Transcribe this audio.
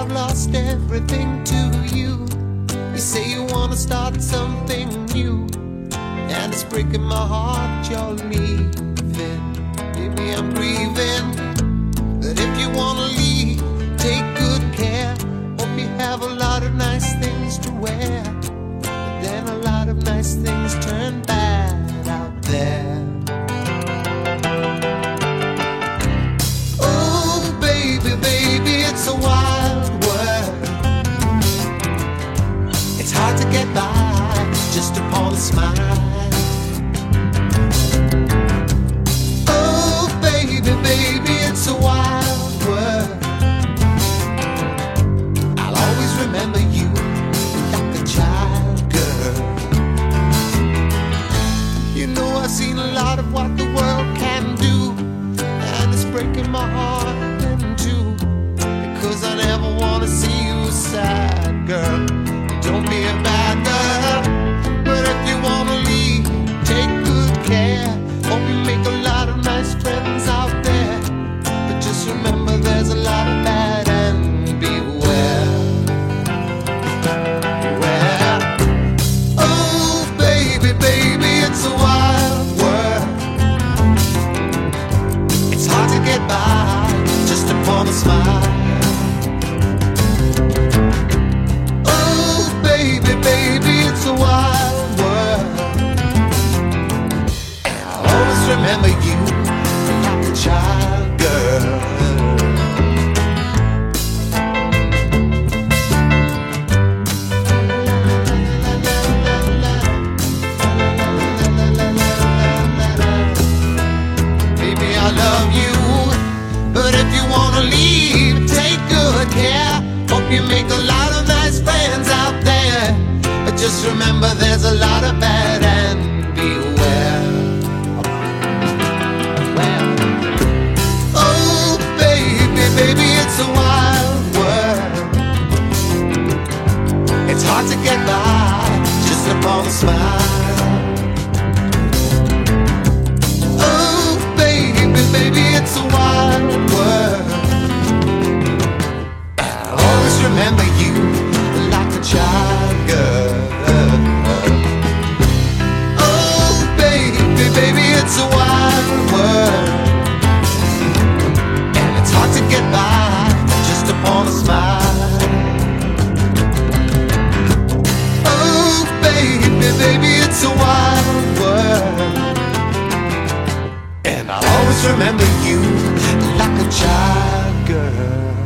I've lost everything to you. You say you wanna start something new, and it's breaking my heart you're leaving. Baby, I'm grieving. But if you wanna leave, take good care. Hope you have a lot of nice things to wear. But then a lot of nice things turn bad out there. Oh, baby, baby, it's a wild world. It's hard to get by just upon a smile. Oh, baby, baby, it's a wild world. I'll always remember you like a child, girl. You know I've seen a lot of what the world can do, and it's breaking my heart in two, because I never want to see you sad, girl. Don't be a bad girl. But if you want to leave, take good care. Hope you make a lot of nice friends out there. But just remember there's a lot of bad, and beware. Beware. Oh, baby, baby, it's a wild world. It's hard to get by just upon a smile. Oh, baby, baby, it's a wild world. And I'll always remember you like a child, girl. Baby, I love you, but if you wanna leave, take good care. Hope you make a lot of nice friends out there. But just remember there's a lot of bad, and beware. Oh, baby, baby, it's a wild world. It's hard to get by just upon a smile. Oh, baby, baby, it's a wild world. I'll always remember you like a child, girl. Oh, baby, baby, it's a wild world. And it's hard to get by just upon a smile. Oh, baby, baby, it's a wild world. And I'll always remember you like a child, girl.